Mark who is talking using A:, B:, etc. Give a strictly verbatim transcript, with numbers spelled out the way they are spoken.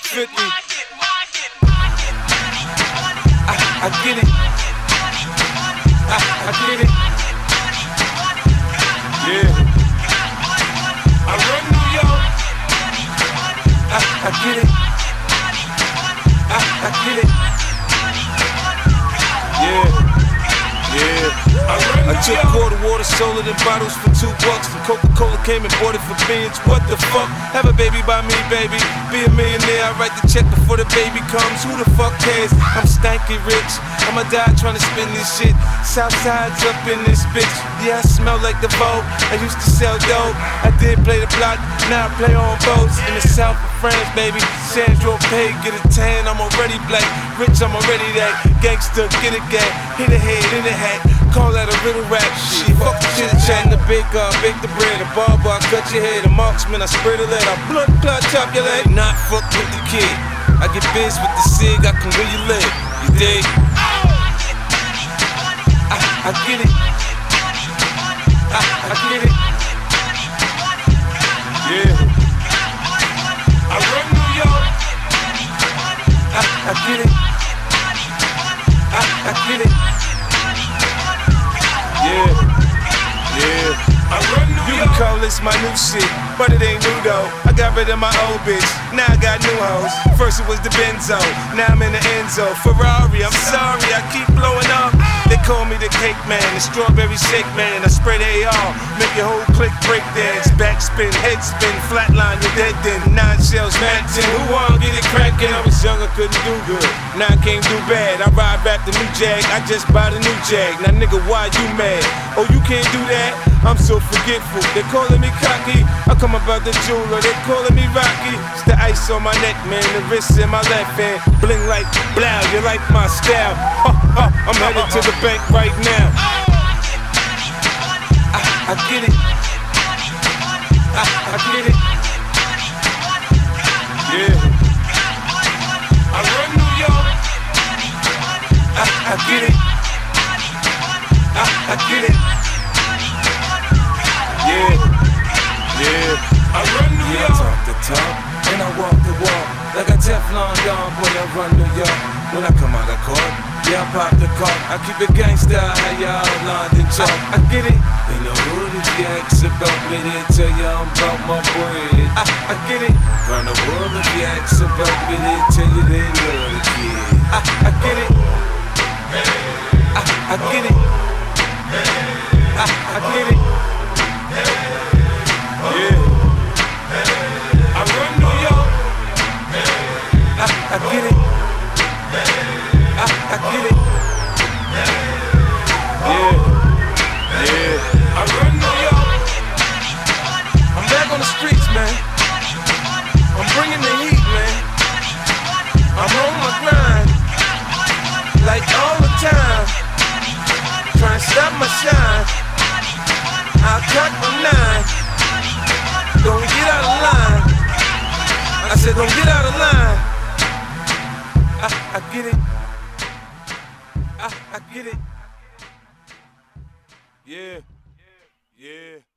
A: fifty. I, I get it. I, I get it. Yeah. I run New York. I, I get it. I, I get it. Yeah. Yeah, I, I took quarter water, sold it in bottles for two bucks. And Coca-Cola came and bought it for beans. What the fuck? Have a baby by me, baby. Be a millionaire, I write the check before the baby comes. Who the fuck cares? I'm stanky rich. I'ma die trying to spend this shit. Southside's up in this bitch. Yeah, I smell like the Vogue. I used to sell dope. I did play the block, now I play on boats. In the south of France, baby. Sandro Pay, get a tan, I'm already black. Rich, I'm already that. Gangster, get a gang. Hit a head, in a hat. Call that a riddle rap. Shit, fuck the chit chat. The baker, I bake the bread. A barber, I cut your head. A marksman, I spray the lead. I blood clot, chop your leg. Not fuck with the kid. I get biz with the cig, I can really live. You dig? I, I get it. I, I get it. Yeah. I run New York. I, I get it. I, I get it. Yeah, yeah. I run New York. You can call this my new shit, but it ain't new though. I got rid of my old bitch, now I got new hoes. First it was the Benzo, now I'm in the Enzo. Ferrari, I'm sorry, I keep blowing up. They call me the cake man, the strawberry shake man. I spray the A R, make your whole clique break dance. Backspin, head spin, flatline, you're dead then. Nine shells, Mac ten, who wanna get it crackin'? I was young, I couldn't do good, now I can't do bad. I ride back the new Jag, I just bought a new Jag. Now nigga, why you mad? Oh, you can't do that? I'm so forgetful. They calling me cocky, I come about the jeweler. They calling me Rocky. It's the ice on my neck, man, the wrist in my left hand. Bling like blow, you like my style. Ha, ha, I'm headed to the bank right now. I, I get it. I, I get it. Yeah. I run New York. I, I get it. I, I get it. Yeah, yeah. I run New York. Yeah, I talk the talk and I walk the walk. Like a Teflon Don, boy, I run New York. When I come out of court, yeah, I pop the cork. I keep it gangsta, how y'all London talk. I, I get it. In the hood, if you ask about me, they tell you I'm about my bread. I, I get it. Round the world, if you ask about me, they tell you they love the kid. I, I get it. I, I get it. I, I get it. Yeah. I run New York. I, I get it. I, I get it. Yeah. Yeah. I run New York. I'm back on the streets, man. I'm bringing the heat, man. I'm on my grind. Like all the time. Trying to stop my shine. I'll cut my nine. Don't get out of line. I said don't get out of line. I, I get it. I, I get it. Yeah. Yeah.